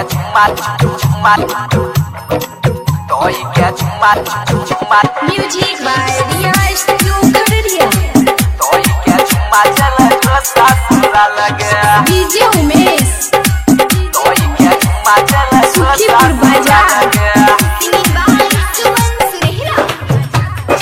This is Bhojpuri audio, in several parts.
Music by Riya Studio Kararia. DJ Umesh. Sukhipur Bazaar. Singing by Suman Surehra.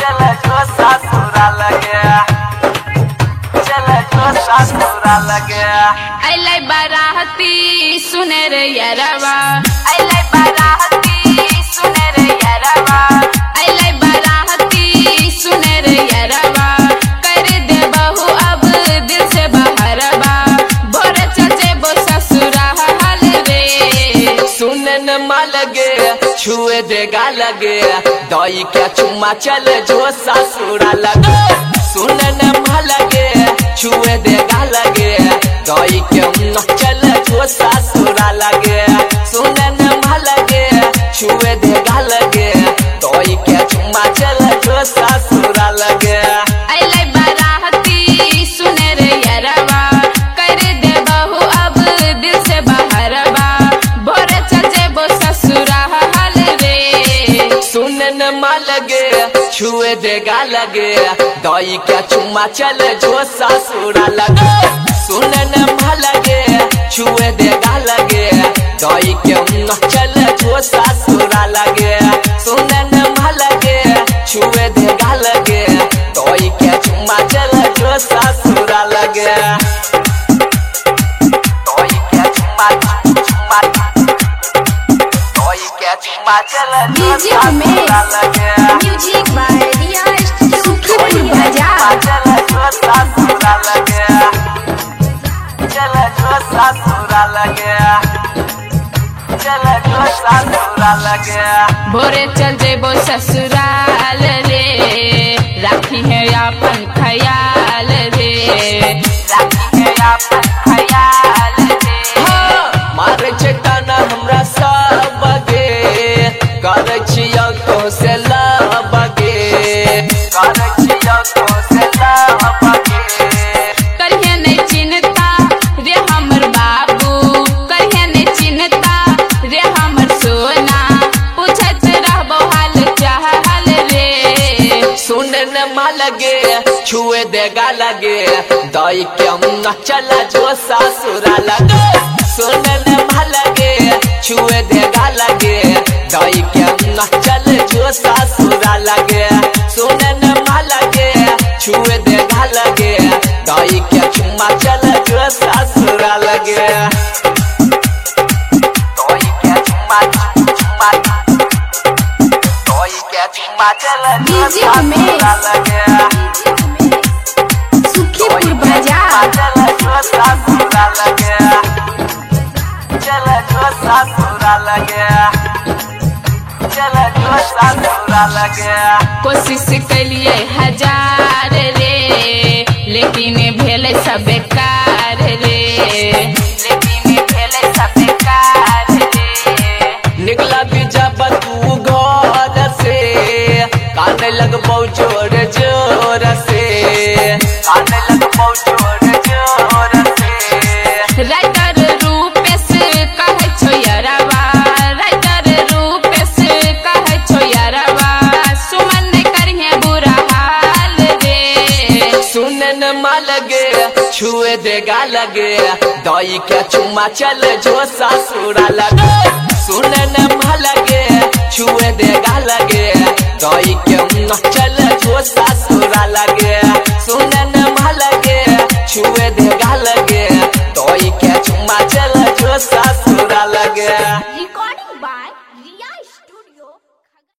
अलै बाराती सुने रे यारवा अलै बाराती सुने रे यारवा अलै बाराती सुने रे यारवा कर दे बहू अब दिल से बहरवा भोर चचे बो ससुरा हाल रे सुनन मा लगे छुए देगा लगे दई क्या चुम्मा चल जो ससुरा लगे सुनन मा लगे छुए देगा लगे दई के चल जो ससुरा लगे सुनन मा लगे छुए देगा लगे दई के चुम्मा चल जो ससुरा लगे अलै बाराती सुने रे यारवा कर दे बहू अब दिल से बहरवा भोर चचे बो ससुरा हाल रे सुनन मा लगे छुए देगा लगे दई क्या चुम्मा चल जो ससुरा लगे सुनन मा लगे छुए देगा लगे दई के चल जो ससुरा लगे सुनन मा लगे छुए देगा लगे दई के चुम्मा चल जो ससुरा लगे DJ Umesh. Music by Riya Studio Sukhipur Bazaar. भोरे चल जेबो ससुराल रे राखी है अपन ख्याल रे राखी है अपन ख्याल रे मारे चेतना हमरा सब गे कर छियो तो से लबगे कर छियो तो से लबगे करिए नहीं चिंता रे हमर बाबू करिए नहीं चिंता रे हमर सोना पूछत रहबो हाल चाल रे सुनन मा लगे छुए देगा लगे दई के चला जो ससुरा लगे सुनन मा लगे छुए देगा लगे दई के चल जो ससुरा लगे सुनन मा लगे छुए देगा लगे दई के चुम्मा चल जो ससुरा लगे DJ Umesh. Sukhipur Bazaar. कोशिश कलिए हजार रे लेकिन भेल सब बेकार रे लेकिन भेल सब बेकार रे निकला भी जब तू घर से काने लगबो जोर जोर से काने लगबो जोर जोर से राइटर रूपेश कहे छो यारवा राइटर रूपेश कहे छो यारवा सुमन करिए बुरा हाल रे सुनन मा लगे छुए देगा लगे दई के चुम्मा चल जो ससुरा लगे सुनन